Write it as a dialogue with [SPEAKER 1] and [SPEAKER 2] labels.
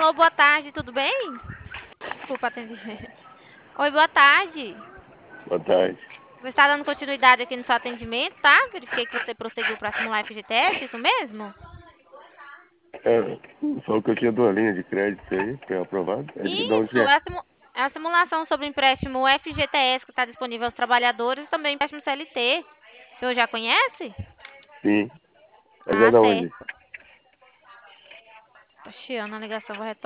[SPEAKER 1] Alô, boa tarde, tudo bem? Desculpa atender. Oi, boa tarde.
[SPEAKER 2] Boa tarde.
[SPEAKER 1] Vou estar dando continuidade aqui no seu atendimento, tá? Verifiquei que você prosseguiu para simular FGTS, isso mesmo?
[SPEAKER 2] Falou que eu tinha 2 linhas de crédito aí, foi aprovado. De onde
[SPEAKER 1] Isso,
[SPEAKER 2] é?
[SPEAKER 1] é a simulação sobre o empréstimo FGTS que está disponível aos trabalhadores e também empréstimo CLT. O senhor já conhece?
[SPEAKER 2] Sim. Mas é
[SPEAKER 1] Ah,
[SPEAKER 2] da onde?
[SPEAKER 1] certo. Tá chiando a ligação, vou retornar.